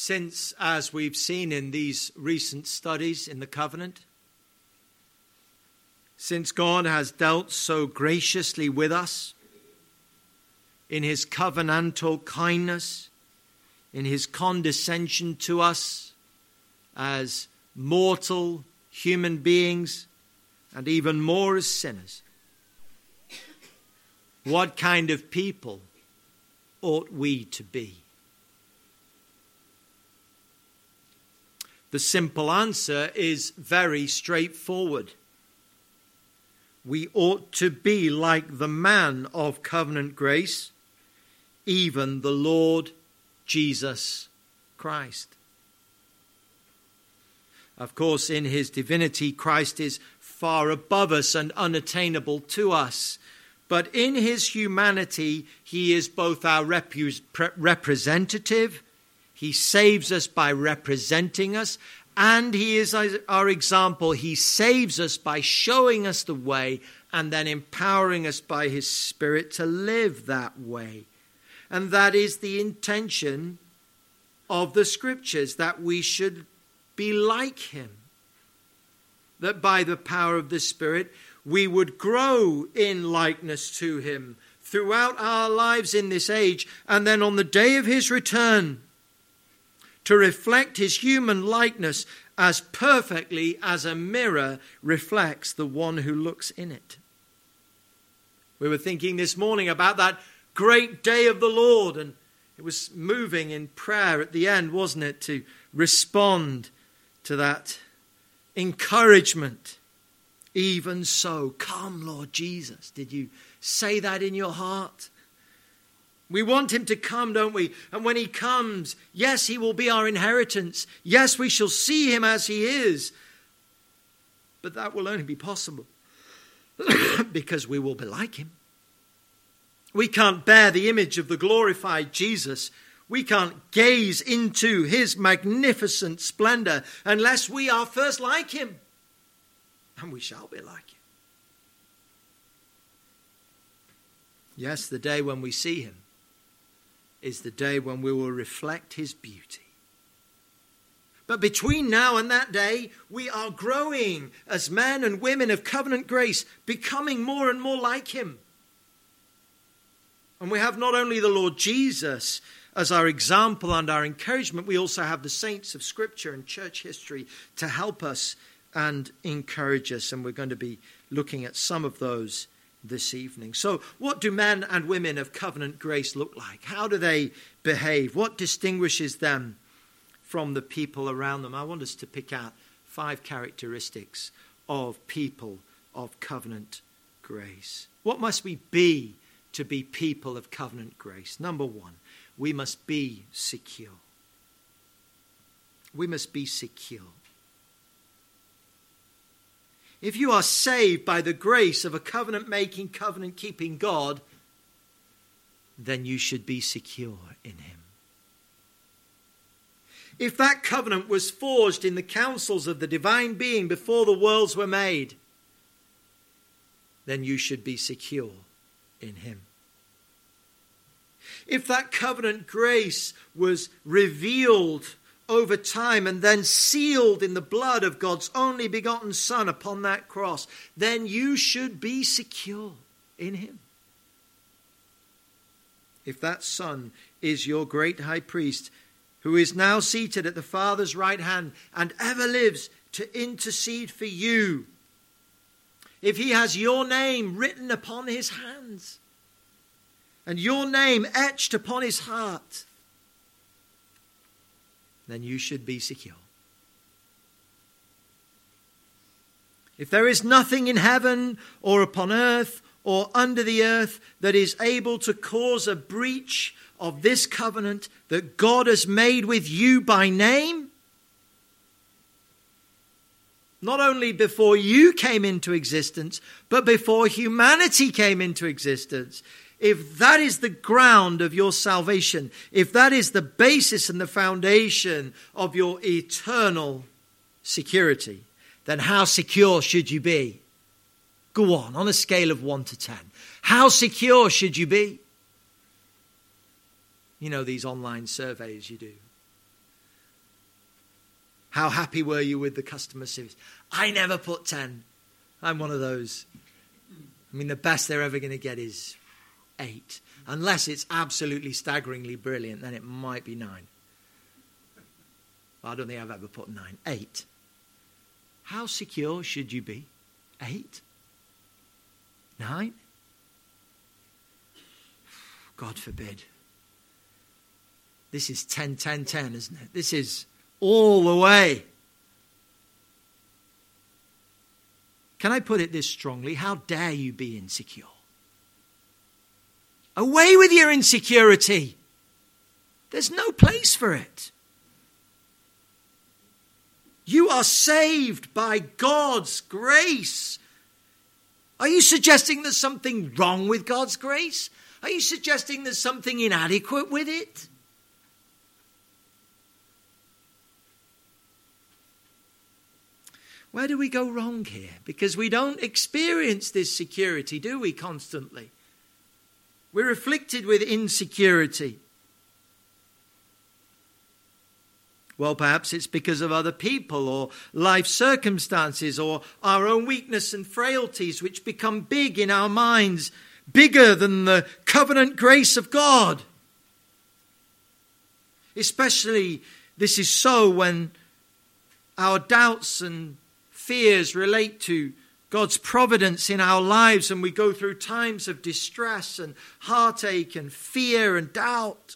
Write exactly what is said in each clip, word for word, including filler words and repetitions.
Since, as we've seen in these recent studies in the covenant, since God has dealt so graciously with us in his covenantal kindness, in his condescension to us as mortal human beings, and even more as sinners, what kind of people ought we to be? The simple answer is very straightforward. We ought to be like the man of covenant grace, even the Lord Jesus Christ. Of course, in his divinity, Christ is far above us and unattainable to us. But in his humanity, he is both our rep- representative. He saves us by representing us, and he is our example. He saves us by showing us the way and then empowering us by his Spirit to live that way. And that is the intention of the Scriptures, that we should be like him. That by the power of the Spirit, we would grow in likeness to him throughout our lives in this age, and then on the day of his return, to reflect his human likeness as perfectly as a mirror reflects the one who looks in it. We were thinking this morning about that great day of the Lord, and it was moving in prayer at the end, wasn't it, to respond to that encouragement. Even so, come, Lord Jesus. Did you say that in your heart? We want him to come, don't we? And when he comes, yes, he will be our inheritance. Yes, we shall see him as he is. But that will only be possible because we will be like him. We can't bear the image of the glorified Jesus. We can't gaze into his magnificent splendor unless we are first like him. And we shall be like him. Yes, the day when we see him is the day when we will reflect his beauty. But between now and that day, we are growing as men and women of covenant grace, becoming more and more like him. And we have not only the Lord Jesus as our example and our encouragement, we also have the saints of Scripture and church history to help us and encourage us. And we're going to be looking at some of those this evening. So what do men and women of covenant grace look like? How do they behave? What distinguishes them from the people around them? I want us to pick out five characteristics of people of covenant grace. What must we be to be people of covenant grace? Number one, we must be secure. We must be secure. If you are saved by the grace of a covenant-making, covenant-keeping God, then you should be secure in him. If that covenant was forged in the counsels of the divine being before the worlds were made, then you should be secure in him. If that covenant grace was revealed over time and then sealed in the blood of God's only begotten Son upon that cross, then you should be secure in him. If that Son is your great high priest, who is now seated at the Father's right hand and ever lives to intercede for you, if he has your name written upon his hands and your name etched upon his heart, then you should be secure. If there is nothing in heaven or upon earth or under the earth that is able to cause a breach of this covenant that God has made with you by name, not only before you came into existence, but before humanity came into existence, if that is the ground of your salvation, if that is the basis and the foundation of your eternal security, then how secure should you be? Go on, on a scale of one to ten. How secure should you be? You know these online surveys you do. How happy were you with the customer service? I never put ten. I'm one of those. I mean, the best they're ever going to get is eight. Unless it's absolutely staggeringly brilliant, then it might be nine. Well, I don't think I've ever put nine. Eight. How secure should you be? Eight? Nine? God forbid. This is ten, ten, ten, isn't it? This is all the way. Can I put it this strongly? How dare you be insecure? Away with your insecurity. There's no place for it. You are saved by God's grace. Are you suggesting there's something wrong with God's grace? Are you suggesting there's something inadequate with it? Where do we go wrong here? Because we don't experience this security, do we, constantly? We're afflicted with insecurity. Well, perhaps it's because of other people or life circumstances or our own weakness and frailties which become big in our minds, bigger than the covenant grace of God. Especially this is so when our doubts and fears relate to God's providence in our lives and we go through times of distress and heartache and fear and doubt.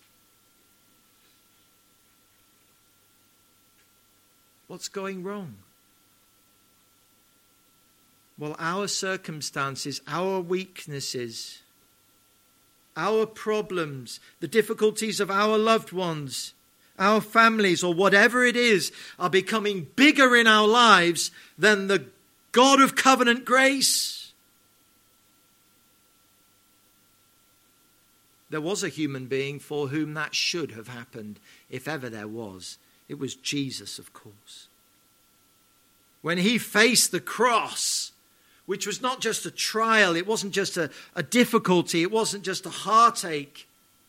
What's going wrong? Well, our circumstances, our weaknesses, our problems, the difficulties of our loved ones, our families, or whatever it is, are becoming bigger in our lives than the God of covenant grace. There was a human being for whom that should have happened, if ever there was. It was Jesus, of course. When he faced the cross, which was not just a trial, it wasn't just a, a difficulty, it wasn't just a heartache.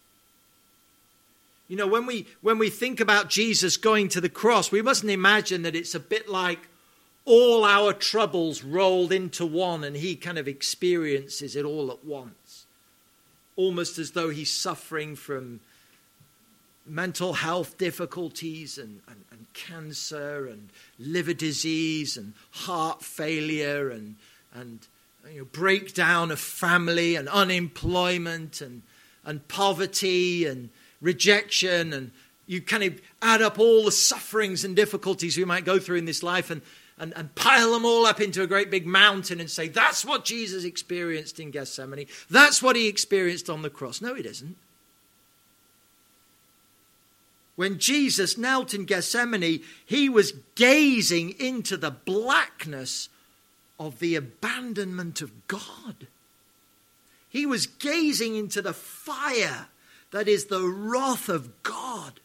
You know, when we when we think about Jesus going to the cross, we mustn't imagine that it's a bit like all our troubles rolled into one and he kind of experiences it all at once. Almost as though he's suffering from mental health difficulties and, and, and cancer and liver disease and heart failure and, and you know, breakdown of family and unemployment and, and poverty and rejection, and you kind of add up all the sufferings and difficulties we might go through in this life and, and, and pile them all up into a great big mountain and say, that's what Jesus experienced in Gethsemane. That's what he experienced on the cross. No, it isn't. When Jesus knelt in Gethsemane, he was gazing into the blackness of the abandonment of God. He was gazing into the fire that is the wrath of God.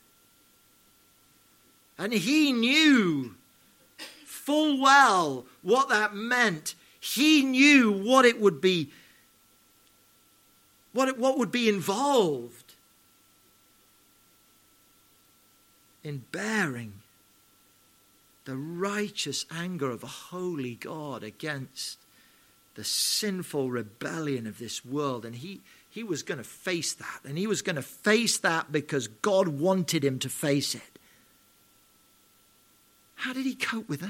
And he knew full well what that meant. He knew what it would be, what, it, what would be involved in bearing the righteous anger of a holy God against the sinful rebellion of this world. And he, he was going to face that. And he was going to face that because God wanted him to face it. How did he cope with that?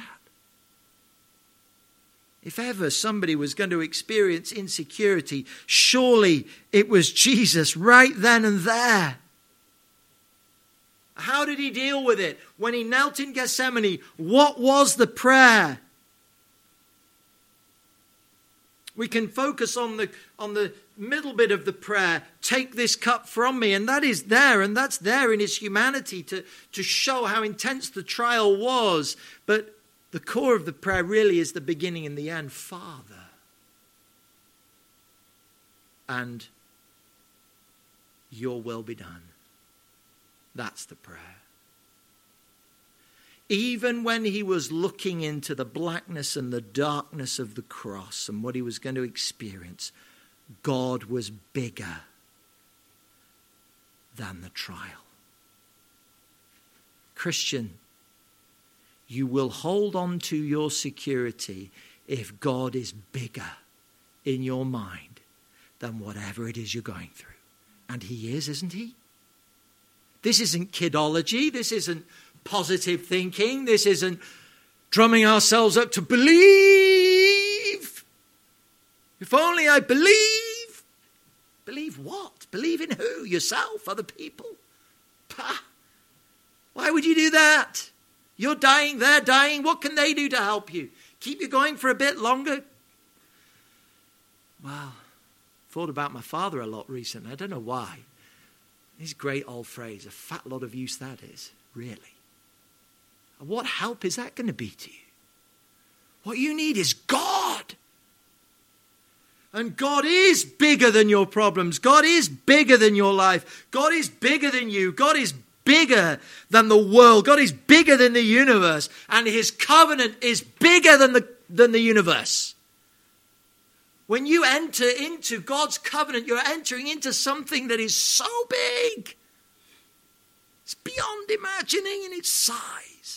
If ever somebody was going to experience insecurity, surely it was Jesus right then and there. How did he deal with it? When he knelt in Gethsemane, what was the prayer? We can focus on the, on the middle bit of the prayer, take this cup from me, and that is there, and that's there in his humanity to, to show how intense the trial was. But the core of the prayer really is the beginning and the end. Father. And your will be done. That's the prayer. Even when he was looking into the blackness and the darkness of the cross and what he was going to experience, God was bigger than the trial. Christian, you will hold on to your security if God is bigger in your mind than whatever it is you're going through. And he is, isn't he? This isn't kidology. This isn't positive thinking. This isn't drumming ourselves up to believe. If only I believe. Believe what? Believe in who? Yourself? Other people? Pah. Why would you do that? You're dying, they're dying. What can they do to help you? Keep you going for a bit longer? Well, thought about my father a lot recently. I don't know why. This great old phrase, a fat lot of use that is, really. What help is that going to be to you? What you need is God. And God is bigger than your problems. God is bigger than your life. God is bigger than you. God is bigger than the world. God is bigger than the universe. And his covenant is bigger than the, than the universe. When you enter into God's covenant, you're entering into something that is so big. It's beyond imagining in its size.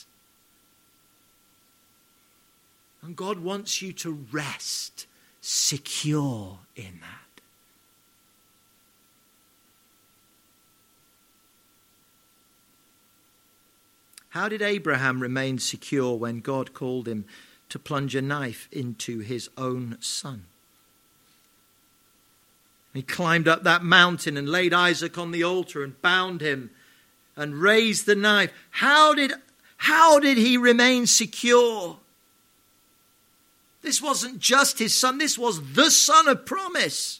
And God wants you to rest secure in that. How did Abraham remain secure when God called him to plunge a knife into his own son? He climbed up that mountain and laid Isaac on the altar and bound him and raised the knife. How did, how did he remain secure? This wasn't just his son. This was the son of promise.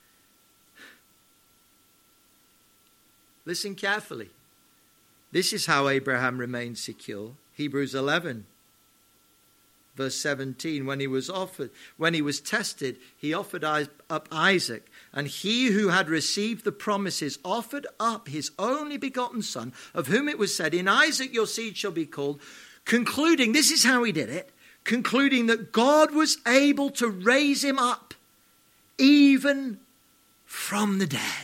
Listen carefully. This is how Abraham remained secure. Hebrews eleven. Verse seventeen, when he was offered, when he was tested, he offered up Isaac. And he who had received the promises offered up his only begotten son, of whom it was said, in Isaac your seed shall be called, concluding, this is how he did it, concluding that God was able to raise him up, even from the dead.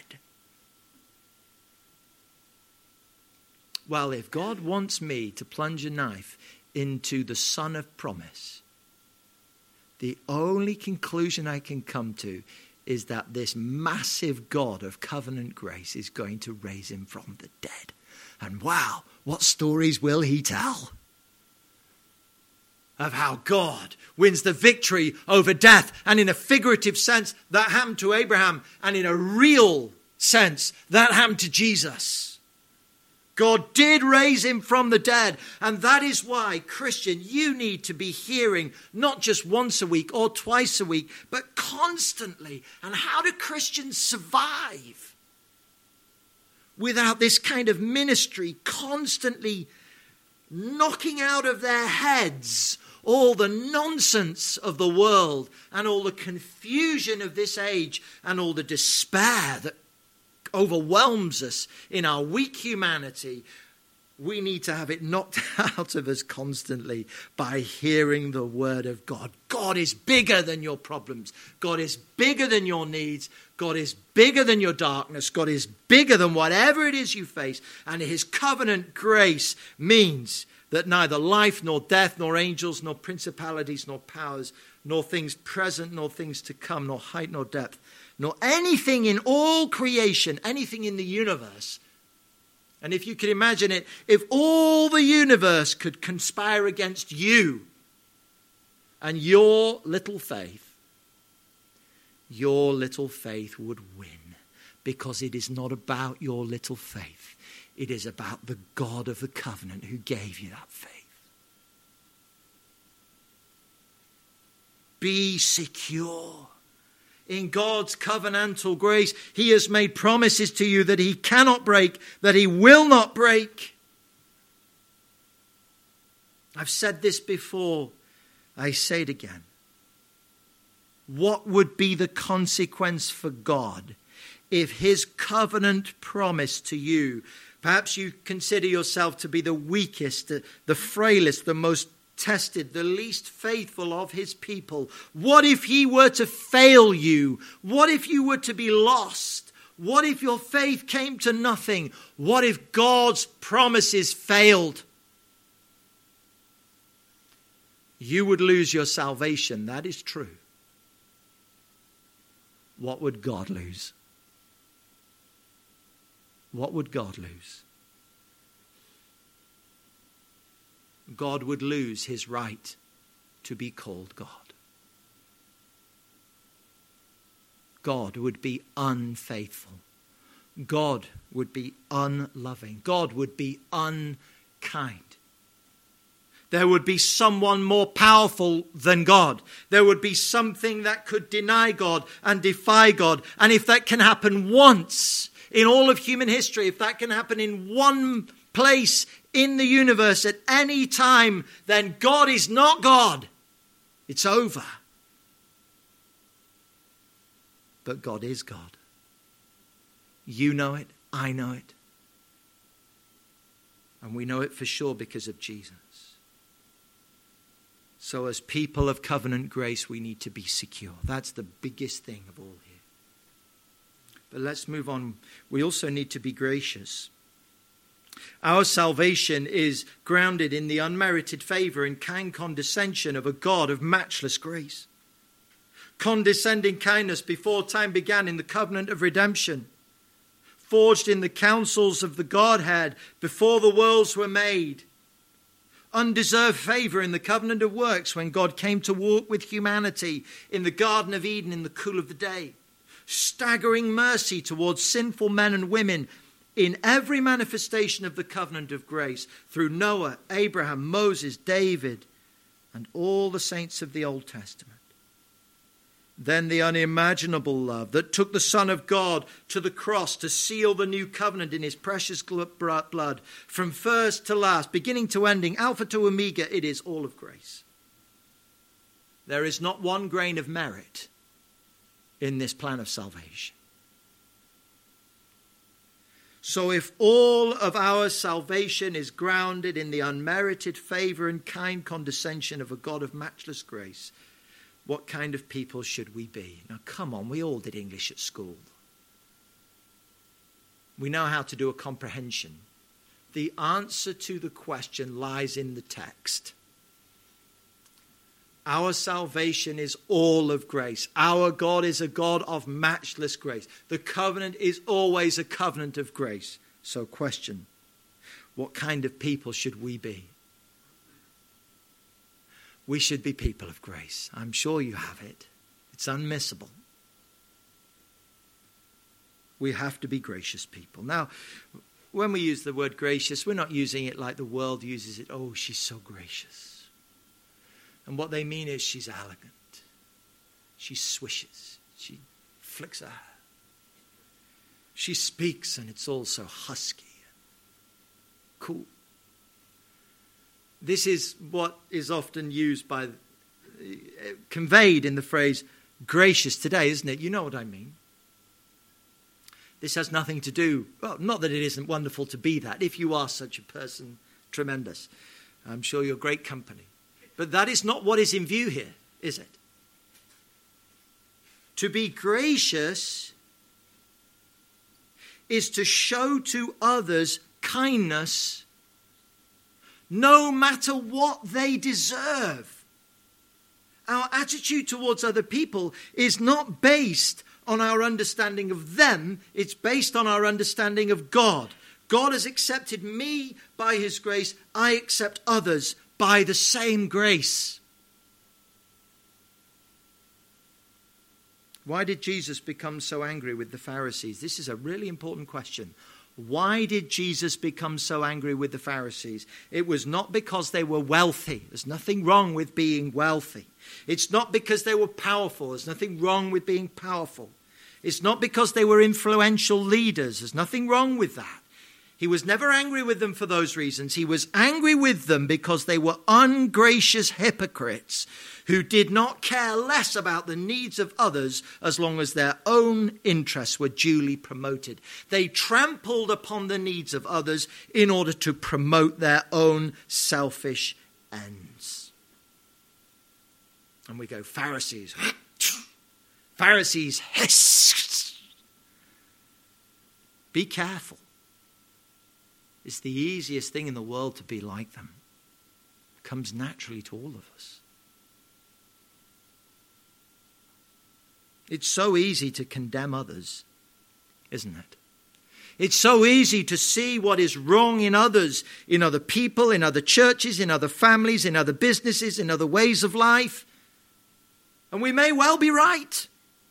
Well, if God wants me to plunge a knife into the son of promise, the only conclusion I can come to is that this massive God of covenant grace is going to raise him from the dead. And wow, what stories will he tell? Of how God wins the victory over death. And in a figurative sense, that happened to Abraham. And in a real sense, that happened to Jesus. God did raise him from the dead. And that is why, Christian, you need to be hearing not just once a week or twice a week, but constantly. And how do Christians survive without this kind of ministry constantly knocking out of their heads all the nonsense of the world and all the confusion of this age and all the despair that overwhelms us in our weak humanity? We need to have it knocked out of us constantly by hearing the word of God. God is bigger than your problems. God is bigger than your needs. God is bigger than your darkness. God is bigger than whatever it is you face. And his covenant grace means that neither life nor death nor angels nor principalities nor powers nor things present nor things to come nor height nor depth nor anything in all creation, anything in the universe. And if you could imagine it, if all the universe could conspire against you and your little faith, your little faith would win, because it is not about your little faith. It is about the God of the covenant who gave you that faith. Be secure. In God's covenantal grace, he has made promises to you that he cannot break, that he will not break. I've said this before. I say it again. What would be the consequence for God if his covenant promise to you, perhaps you consider yourself to be the weakest, the, the frailest, the most tested, the least faithful of his people. What if he were to fail you? What if you were to be lost? What if your faith came to nothing? What if God's promises failed? you would lose your salvation. That is true. What would God lose? What would God lose? God would lose his right to be called God. God would be unfaithful. God would be unloving. God would be unkind. There would be someone more powerful than God. There would be something that could deny God and defy God. And if that can happen once in all of human history, if that can happen in one place in the universe at any time, then God is not God. It's over. But God is God. You know it. I know it. And we know it for sure because of Jesus. So as people of covenant grace, we need to be secure. That's the biggest thing of all here. But let's move on. We also need to be gracious. Our salvation is grounded in the unmerited favor and kind condescension of a God of matchless grace. Condescending kindness before time began in the covenant of redemption. Forged in the counsels of the Godhead before the worlds were made. Undeserved favor in the covenant of works when God came to walk with humanity in the Garden of Eden in the cool of the day. Staggering mercy towards sinful men and women in every manifestation of the covenant of grace through Noah, Abraham, Moses, David, and all the saints of the Old Testament. Then the unimaginable love that took the Son of God to the cross to seal the new covenant in his precious blood. From first to last, beginning to ending, Alpha to Omega, it is all of grace. There is not one grain of merit in this plan of salvation. So if all of our salvation is grounded in the unmerited favor and kind condescension of a God of matchless grace, what kind of people should we be? Now, come on, we all did English at school. We know how to do a comprehension. The answer to the question lies in the text. Our salvation is all of grace. Our God is a God of matchless grace. The covenant is always a covenant of grace. So, question, what kind of people should we be? We should be people of grace. I'm sure you have it. It's unmissable. We have to be gracious people. Now, when we use the word gracious, we're not using it like the world uses it. Oh, she's so gracious. And what they mean is she's elegant. She swishes. She flicks her hair. She speaks and it's all so husky and cool. This is what is often used by, conveyed in the phrase gracious today, isn't it? You know what I mean. This has nothing to do, well, not that it isn't wonderful to be that. If you are such a person, tremendous. I'm sure you're great company. But that is not what is in view here, is it? To be gracious is to show to others kindness no matter what they deserve. Our attitude towards other people is not based on our understanding of them. It's based on our understanding of God. God has accepted me by his grace. I accept others by the same grace. Why did Jesus become so angry with the Pharisees? This is a really important question. Why did Jesus become so angry with the Pharisees? It was not because they were wealthy. There's nothing wrong with being wealthy. It's not because they were powerful. There's nothing wrong with being powerful. It's not because they were influential leaders. There's nothing wrong with that. He was never angry with them for those reasons. He was angry with them because they were ungracious hypocrites who did not care less about the needs of others as long as their own interests were duly promoted. They trampled upon the needs of others in order to promote their own selfish ends. And we go, Pharisees, Pharisees, hiss. Be careful. It's the easiest thing in the world to be like them. It comes naturally to all of us. It's so easy to condemn others, isn't it? It's so easy to see what is wrong in others, in other people, in other churches, in other families, in other businesses, in other ways of life. And we may well be right.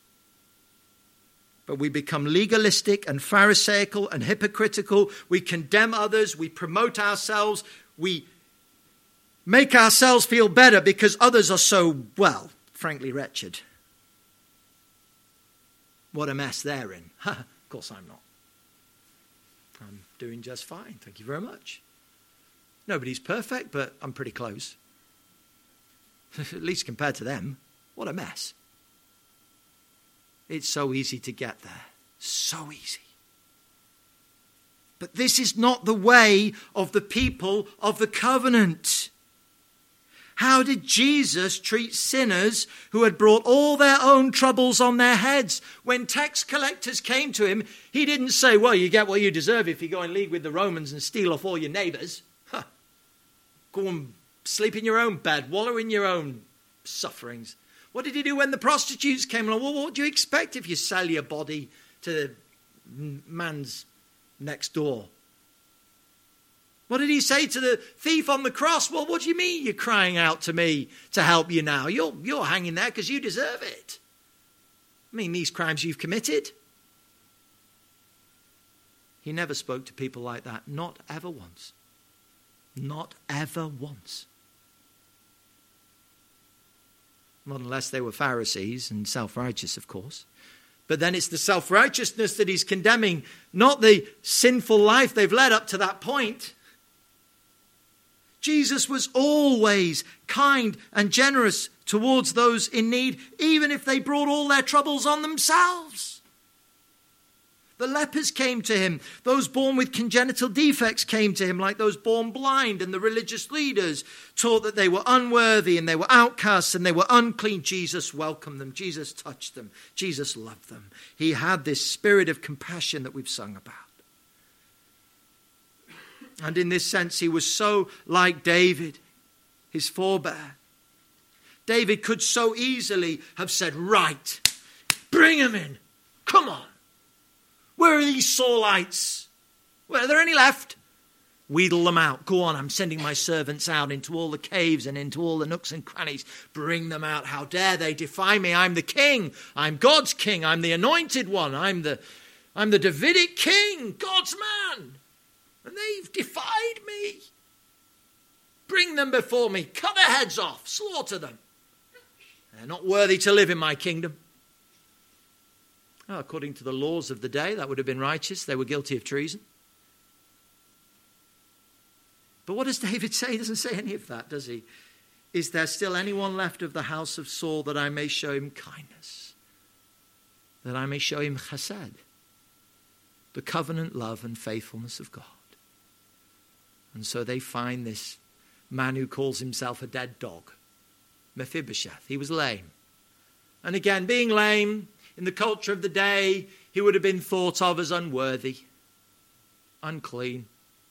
But we become legalistic and pharisaical and hypocritical. We condemn others. We promote ourselves. We make ourselves feel better because others are so, well, frankly, wretched. What a mess they're in. Of course I'm not. I'm doing just fine. Thank you very much. Nobody's perfect, but I'm pretty close. At least compared to them. What a mess. It's so easy to get there. So easy. But this is not the way of the people of the covenant. How did Jesus treat sinners who had brought all their own troubles on their heads? When tax collectors came to him, he didn't say, well, you get what you deserve if you go in league with the Romans and steal off all your neighbours. Huh. Go and sleep in your own bed, wallow in your own sufferings. What did he do when the prostitutes came along? Well, what do you expect if you sell your body to the man's next door? What did he say to the thief on the cross? Well, what do you mean you're crying out to me to help you now? You're, you're hanging there because you deserve it. I mean, these crimes you've committed. He never spoke to people like that. Not ever once. Not ever once. Not unless they were Pharisees and self-righteous, of course. But then it's the self-righteousness that he's condemning, not the sinful life they've led up to that point. Jesus was always kind and generous towards those in need, even if they brought all their troubles on themselves. The lepers came to him. Those born with congenital defects came to him, like those born blind, and the religious leaders taught that they were unworthy and they were outcasts and they were unclean. Jesus welcomed them. Jesus touched them. Jesus loved them. He had this spirit of compassion that we've sung about. And in this sense, he was so like David, his forebear. David could so easily have said, right, bring him in. Come on. Where are these Saulites? Well, are there any left? Wheedle them out. Go on, I'm sending my servants out into all the caves and into all the nooks and crannies. Bring them out. How dare they defy me? I'm the king. I'm God's king. I'm the anointed one. I'm the, I'm the Davidic king, God's man. And they've defied me. Bring them before me. Cut their heads off. Slaughter them. They're not worthy to live in my kingdom. Well, according to the laws of the day, that would have been righteous. They were guilty of treason. But what does David say? He doesn't say any of that, does he? Is there still anyone left of the house of Saul that I may show him kindness? That I may show him chesed? The covenant love and faithfulness of God. And so they find this man who calls himself a dead dog, Mephibosheth. He was lame. And again, being lame, in the culture of the day, he would have been thought of as unworthy, unclean.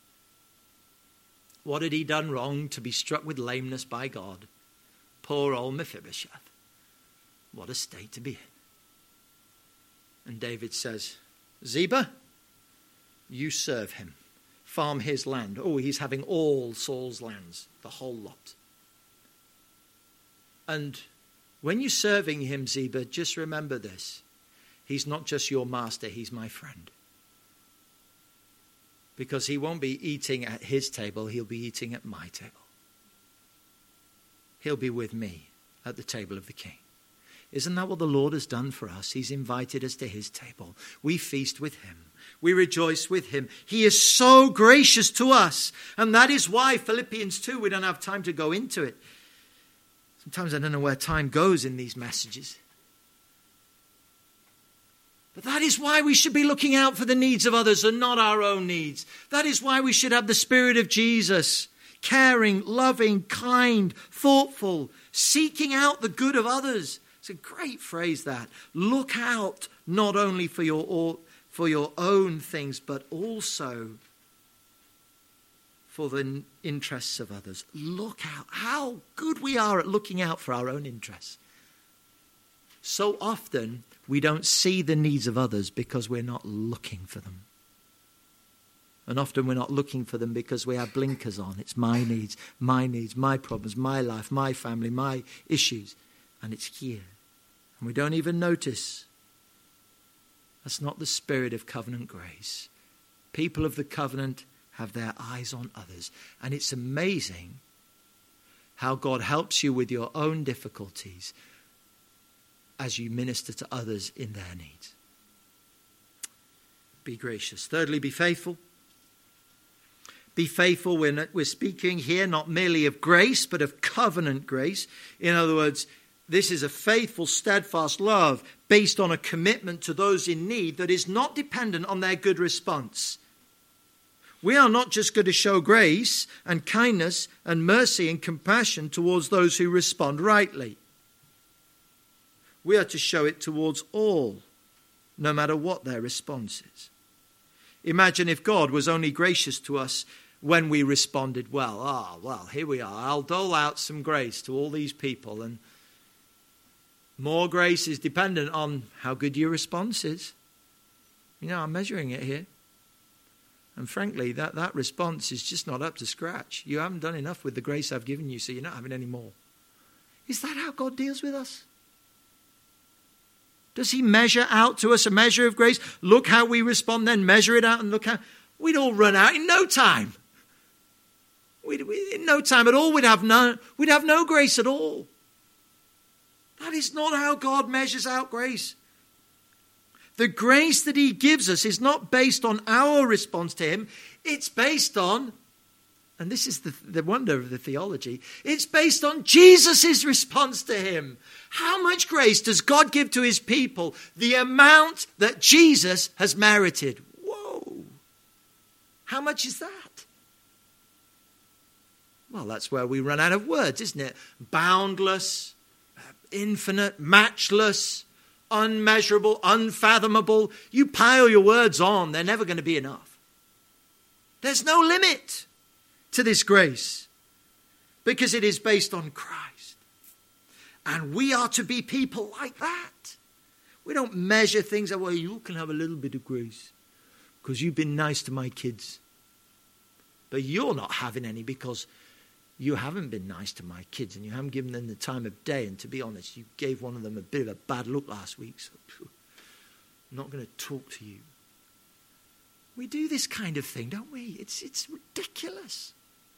What had he done wrong to be struck with lameness by God? Poor old Mephibosheth. What a state to be in. And David says, Ziba, you serve him. Farm his land. Oh, he's having all Saul's lands, the whole lot. And when you're serving him, Ziba, just remember this. He's not just your master, he's my friend. Because he won't be eating at his table, he'll be eating at my table. He'll be with me at the table of the king. Isn't that what the Lord has done for us? He's invited us to his table. We feast with him. We rejoice with him. He is so gracious to us. And that is why Philippians two, we don't have time to go into it. Sometimes I don't know where time goes in these messages. But that is why we should be looking out for the needs of others and not our own needs. That is why we should have the Spirit of Jesus, caring, loving, kind, thoughtful, seeking out the good of others. It's a great phrase, that. Look out not only for your, for your own things, but also for the interests of others. Look out. How good we are at looking out for our own interests. So often we don't see the needs of others because we're not looking for them. And often we're not looking for them because we have blinkers on. It's my needs, my needs, my problems, my life, my family, my issues. And it's here. And we don't even notice. That's not the spirit of covenant grace. People of the covenant have their eyes on others. And it's amazing how God helps you with your own difficulties as you minister to others in their needs. Be gracious. Thirdly, be faithful. Be faithful. We're, not, we're speaking here not merely of grace, but of covenant grace. In other words, this is a faithful, steadfast love based on a commitment to those in need that is not dependent on their good response. We are not just going to show grace and kindness and mercy and compassion towards those who respond rightly. We are to show it towards all, no matter what their response is. Imagine if God was only gracious to us when we responded well. Ah, oh, well, here we are. I'll dole out some grace to all these people. And more grace is dependent on how good your response is. You know, I'm measuring it here. And frankly, that, that response is just not up to scratch. You haven't done enough with the grace I've given you, so you're not having any more. Is that how God deals with us? Does he measure out to us a measure of grace? Look how we respond, then measure it out and look how... We'd all run out in no time. We'd, we, in no time at all, we'd have no, we'd have no grace at all. That is not how God measures out grace. The grace that he gives us is not based on our response to him. It's based on, and this is the, the wonder of the theology, it's based on Jesus' response to him. How much grace does God give to his people? The amount that Jesus has merited. Whoa. How much is that? Well, that's where we run out of words, isn't it? Boundless, infinite, matchless, unmeasurable, unfathomable. You pile your words on, they're never going to be enough. There's no limit to this grace because it is based on Christ. And we are to be people like that. We don't measure things that, well, you can have a little bit of grace because you've been nice to my kids. But you're not having any because you haven't been nice to my kids and you haven't given them the time of day. And to be honest, you gave one of them a bit of a bad look last week. So I'm not going to talk to you. We do this kind of thing, don't we? It's, it's ridiculous.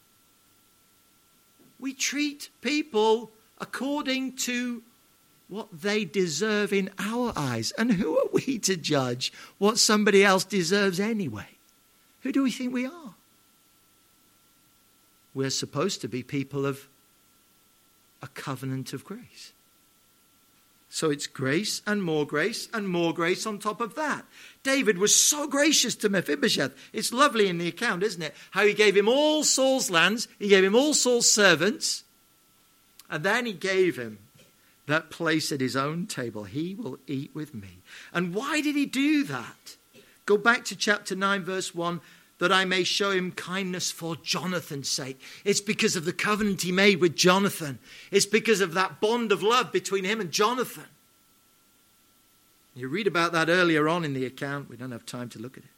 We treat people according to what they deserve in our eyes. And who are we to judge what somebody else deserves anyway? Who do we think we are? We're supposed to be people of a covenant of grace. So it's grace and more grace and more grace on top of that. David was so gracious to Mephibosheth. It's lovely in the account, isn't it? How he gave him all Saul's lands. He gave him all Saul's servants. And then he gave him that place at his own table. He will eat with me. And why did he do that? Go back to chapter nine, verse one. That I may show him kindness for Jonathan's sake. It's because of the covenant he made with Jonathan. It's because of that bond of love between him and Jonathan. You read about that earlier on in the account. We don't have time to look at it.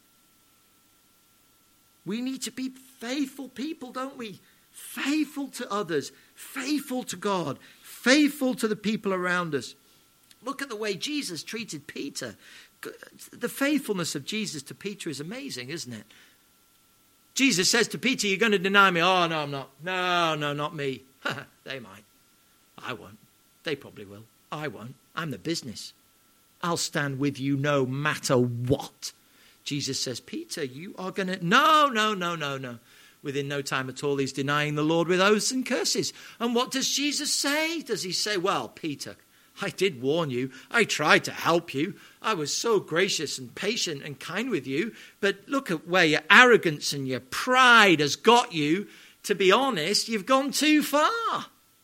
We need to be faithful people, don't we? Faithful to others. Faithful to God. Faithful to the people around us. Look at the way Jesus treated Peter. The faithfulness of Jesus to Peter is amazing, isn't it? Jesus says to Peter, you're going to deny me. Oh, no, I'm not. No, no, not me. They might. I won't. They probably will. I won't. I'm the business. I'll stand with you no matter what. Jesus says, Peter, you are going to... No, no, no, no, no. Within no time at all, he's denying the Lord with oaths and curses. And what does Jesus say? Does he say, well, Peter, I did warn you. I tried to help you. I was so gracious and patient and kind with you. But look at where your arrogance and your pride has got you. To be honest, you've gone too far.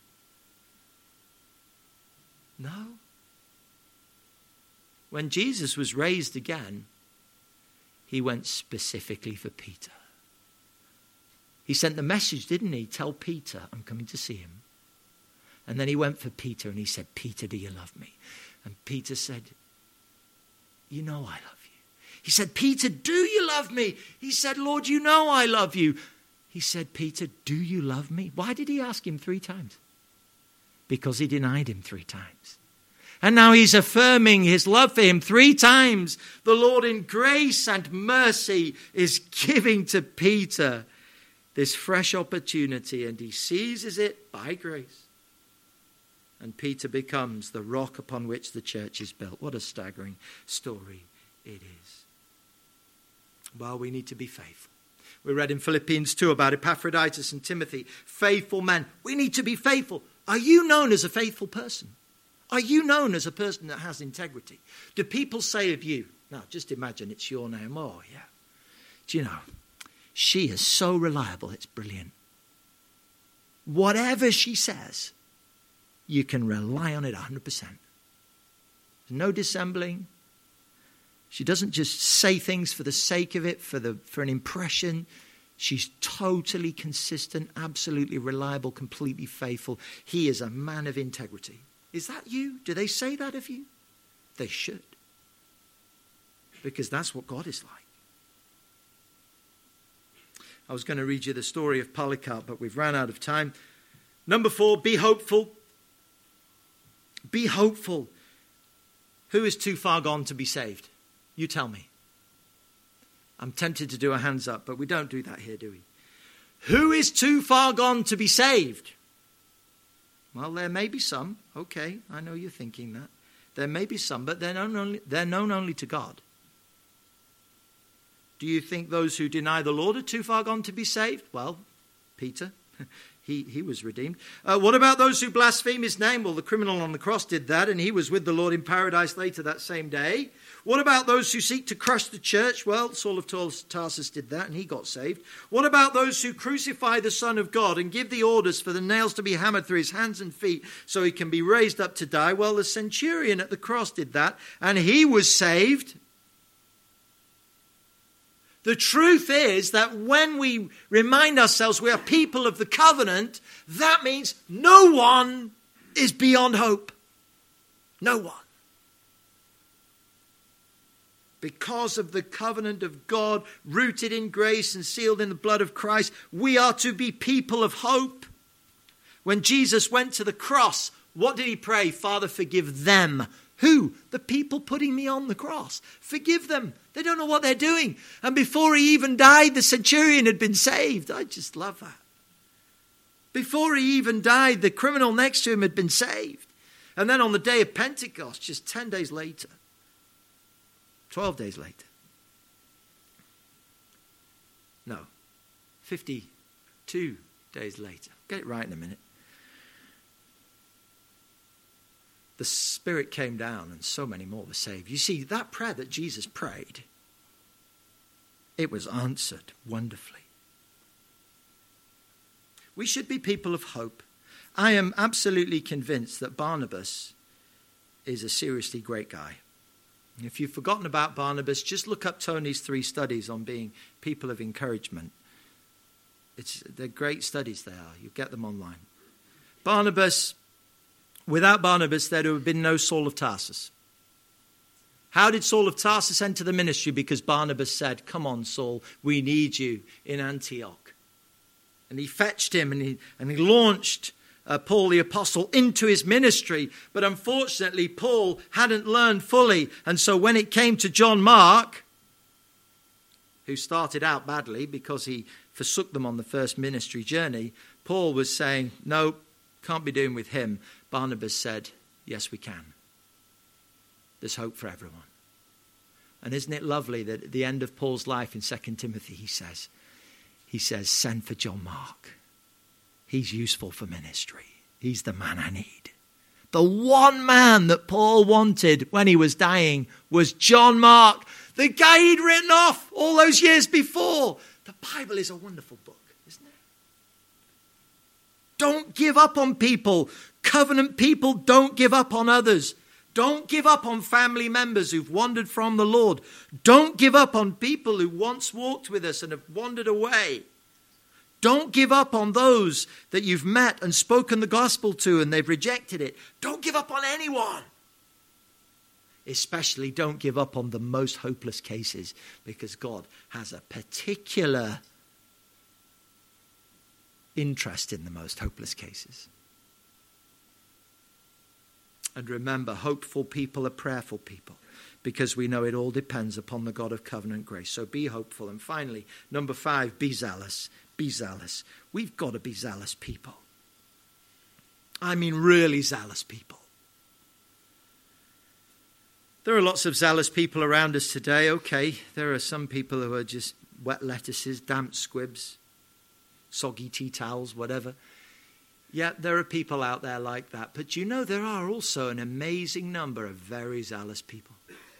No. When Jesus was raised again, he went specifically for Peter. He sent the message, didn't he? Tell Peter, I'm coming to see him. And then he went for Peter and he said, Peter, do you love me? And Peter said, you know I love you. He said, Peter, do you love me? He said, Lord, you know I love you. He said, Peter, do you love me? Why did he ask him three times? Because he denied him three times. And now he's affirming his love for him three times. The Lord in grace and mercy is giving to Peter this fresh opportunity, and he seizes it by grace. And Peter becomes the rock upon which the church is built. What a staggering story it is. Well, we need to be faithful. We read in Philippians two about Epaphroditus and Timothy, faithful men. We need to be faithful. Are you known as a faithful person? Are you known as a person that has integrity? Do people say of you, now just imagine it's your name, oh yeah, do you know, she is so reliable, it's brilliant. Whatever she says, you can rely on it one hundred percent. No dissembling. She doesn't just say things for the sake of it, for the for an impression. She's totally consistent, absolutely reliable, completely faithful. He is a man of integrity. Is that you? Do they say that of you? They should. Because that's what God is like. I was going to read you the story of Polycarp, but we've run out of time. Number four, be hopeful. Be hopeful. Who is too far gone to be saved? You tell me. I'm tempted to do a hands up, but we don't do that here, do we? Who is too far gone to be saved? Well, there may be some. Okay, I know you're thinking that. There may be some, but they're known only, they're known only to God. Do you think those who deny the Lord are too far gone to be saved? Well, Peter, he, he was redeemed. Uh, what about those who blaspheme his name? Well, the criminal on the cross did that, and he was with the Lord in paradise later that same day. What about those who seek to crush the church? Well, Saul of Tarsus did that, and he got saved. What about those who crucify the Son of God and give the orders for the nails to be hammered through his hands and feet so he can be raised up to die? Well, the centurion at the cross did that, and he was saved. The truth is that when we remind ourselves we are people of the covenant, that means no one is beyond hope. No one. Because of the covenant of God, rooted in grace and sealed in the blood of Christ, we are to be people of hope. When Jesus went to the cross, what did he pray? Father, forgive them. Who? The people putting me on the cross. Forgive them. They don't know what they're doing. And before he even died, the centurion had been saved. I just love that. Before he even died, the criminal next to him had been saved. And then on the day of Pentecost, just ten days later, twelve days later, no, fifty-two days later, get it right in a minute, the Spirit came down and so many more were saved. You see, that prayer that Jesus prayed, it was answered wonderfully. We should be people of hope. I am absolutely convinced that Barnabas is a seriously great guy. If you've forgotten about Barnabas, just look up Tony's three studies on being people of encouragement. It's, they're great studies they are. You get them online. Barnabas... Without Barnabas, there would have been no Saul of Tarsus. How did Saul of Tarsus enter the ministry? Because Barnabas said, come on, Saul, we need you in Antioch. And he fetched him and he, and he launched uh, Paul the apostle into his ministry. But unfortunately, Paul hadn't learned fully. And so when it came to John Mark, who started out badly because he forsook them on the first ministry journey, Paul was saying, no, can't be doing with him. Barnabas said, yes, we can. There's hope for everyone. And isn't it lovely that at the end of Paul's life in Second Timothy, he says, he says, send for John Mark. He's useful for ministry. He's the man I need. The one man that Paul wanted when he was dying was John Mark, the guy he'd written off all those years before. The Bible is a wonderful book, isn't it? Don't give up on people. Covenant people don't give up on others. Don't give up on family members who've wandered from the Lord. Don't give up on people who once walked with us and have wandered away. Don't give up on those that you've met and spoken the gospel to and they've rejected it. Don't give up on anyone. Especially don't give up on the most hopeless cases, because God has a particular interest in the most hopeless cases. And remember, hopeful people are prayerful people, because we know it all depends upon the God of covenant grace. So be hopeful. And finally, number five, be zealous. Be zealous. We've got to be zealous people. I mean, really zealous people. There are lots of zealous people around us today. Okay, there are some people who are just wet lettuces, damp squibs, soggy tea towels, whatever. Yeah, there are people out there like that. But you know, there are also an amazing number of very zealous people.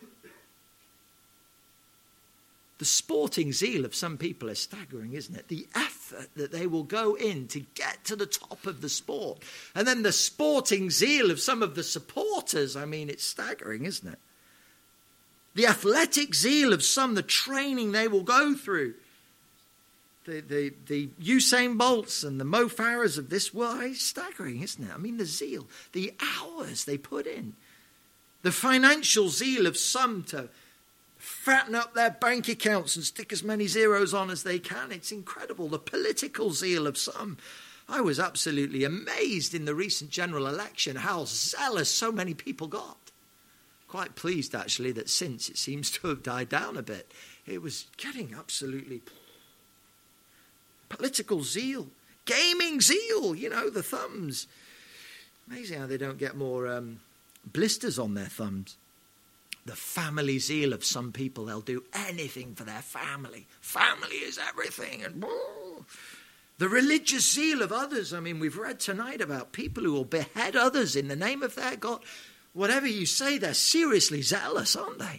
The sporting zeal of some people is staggering, isn't it? The effort that they will go in to get to the top of the sport. And then the sporting zeal of some of the supporters, I mean, it's staggering, isn't it? The athletic zeal of some, the training they will go through. The, the, the Usain Bolts and the Mo Farahs of this world, it's staggering, isn't it? I mean, the zeal, the hours they put in. The financial zeal of some to fatten up their bank accounts and stick as many zeros on as they can. It's incredible. The political zeal of some. I was absolutely amazed in the recent general election how zealous so many people got. Quite pleased, actually, that since it seems to have died down a bit. It was getting absolutely political zeal. Gaming zeal, you know, the thumbs. Amazing how they don't get more um, blisters on their thumbs. The family zeal of some people, they'll do anything for their family. Family is everything. And whoa. The religious zeal of others. I mean, we've read tonight about people who will behead others in the name of their God. Whatever you say, they're seriously zealous, aren't they?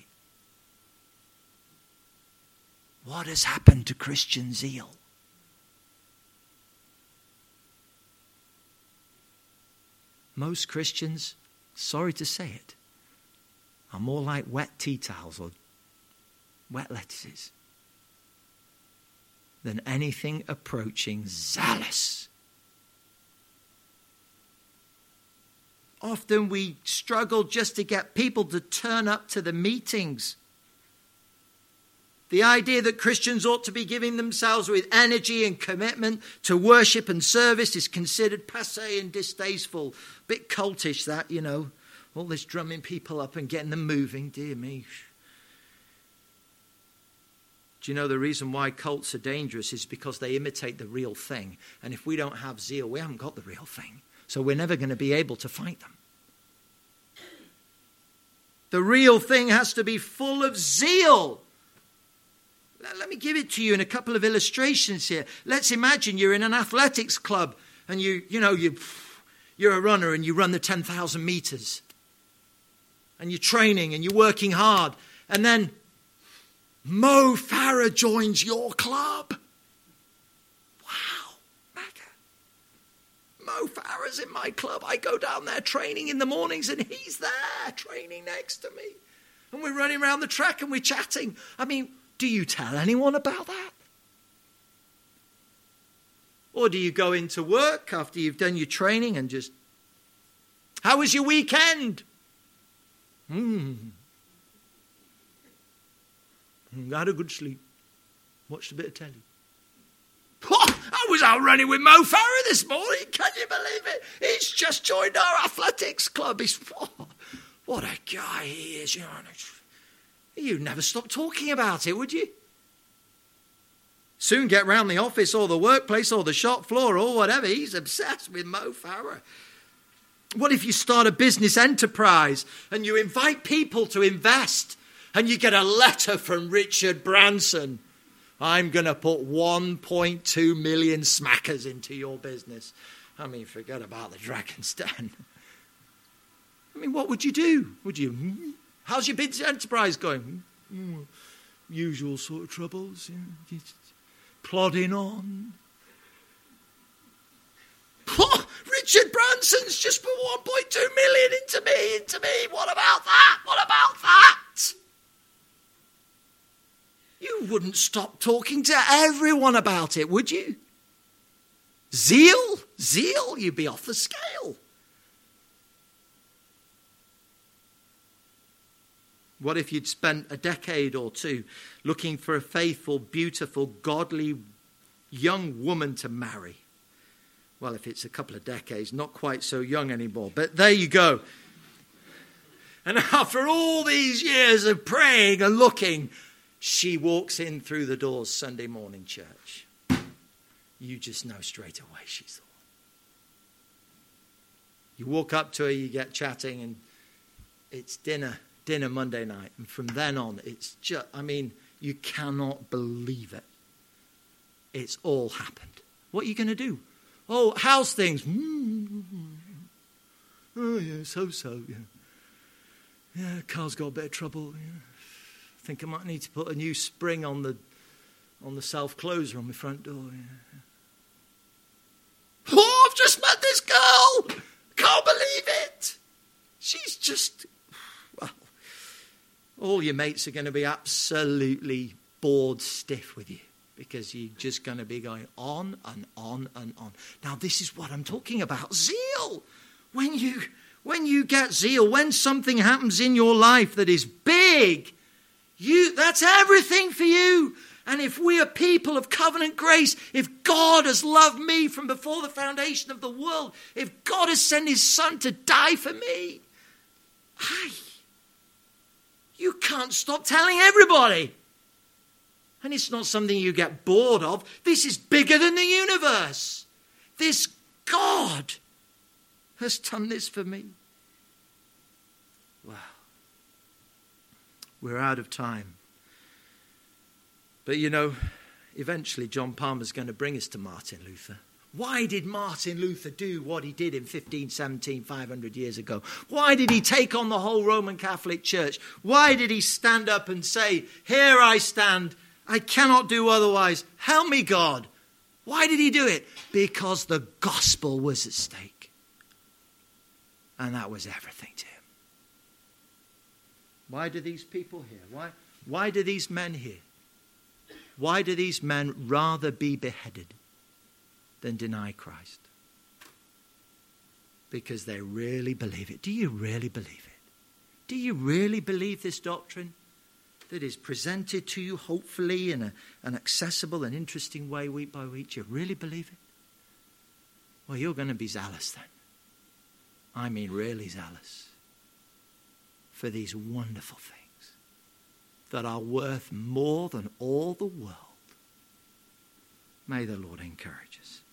What has happened to Christian zeal? Most Christians, sorry to say it, are more like wet tea towels or wet lettuces than anything approaching zealous. Often we struggle just to get people to turn up to the meetings. The idea that Christians ought to be giving themselves with energy and commitment to worship and service is considered passé and distasteful. Bit cultish, that, you know. All this drumming people up and getting them moving. Dear me. Do you know the reason why cults are dangerous is because they imitate the real thing. And if we don't have zeal, we haven't got the real thing. So we're never going to be able to fight them. The real thing has to be full of zeal. Let me give it to you in a couple of illustrations here. Let's imagine you're in an athletics club and you, you know, you, you're a runner and you run the ten thousand meters. And you're training and you're working hard. And then Mo Farah joins your club. Wow, mega. Mo Farah's in my club. I go down there training in the mornings and he's there training next to me. And we're running around the track and we're chatting. I mean, do you tell anyone about that? Or do you go into work after you've done your training and just, how was your weekend? Hmm. Had a good sleep. Watched a bit of telly. Oh, I was out running with Mo Farah this morning. Can you believe it? He's just joined our athletics club. He's, oh, what a guy he is. You know, you'd never stop talking about it, would you? Soon get round the office or the workplace or the shop floor or whatever. He's obsessed with Mo Farah. What if you start a business enterprise and you invite people to invest and you get a letter from Richard Branson? I'm going to put one point two million smackers into your business. I mean, forget about the Dragon's Den. I mean, what would you do? Would you, how's your business enterprise going? Mm, usual sort of troubles. You know, plodding on. Oh, Richard Branson's just put one point two million into me, into me. What about that? What about that? You wouldn't stop talking to everyone about it, would you? Zeal? Zeal? You'd be off the scale. What if you'd spent a decade or two looking for a faithful, beautiful, godly young woman to marry? Well, if it's a couple of decades, not quite so young anymore. But there you go. And after all these years of praying and looking, she walks in through the doors Sunday morning church. You just know straight away she's the one. You walk up to her, you get chatting, and it's dinner. Dinner Monday night, and from then on it's just, I mean, you cannot believe it. It's all happened. What are you going to do? Oh, how's things? Mm-hmm. Oh yeah, so-so, yeah. Yeah, car's got a bit of trouble. Yeah. I think I might need to put a new spring on the on the self-closer on my front door. Yeah. Oh, I've just met this girl! Can't believe it! She's just... all your mates are going to be absolutely bored stiff with you because you're just going to be going on and on and on. Now, this is what I'm talking about. Zeal. When you, when you get zeal, when something happens in your life that is big, you, that's everything for you. And if we are people of covenant grace, if God has loved me from before the foundation of the world, if God has sent his son to die for me, I... you can't stop telling everybody. And it's not something you get bored of. This is bigger than the universe. This God has done this for me. Wow. We're out of time. But you know, eventually John Palmer's going to bring us to Martin Luther. Why did Martin Luther do what he did in fifteen seventeen, five hundred years ago? Why did he take on the whole Roman Catholic Church? Why did he stand up and say, here I stand, I cannot do otherwise, help me God? Why did he do it? Because the gospel was at stake. And that was everything to him. Why do these people here? Why, why do these men here? Why do these men rather be beheaded than deny Christ? Because they really believe it. Do you really believe it? Do you really believe this doctrine that is presented to you, hopefully, in a, an accessible and interesting way week by week? Do you really believe it? Well, you're going to be zealous then. I mean really zealous for these wonderful things that are worth more than all the world. May the Lord encourage us.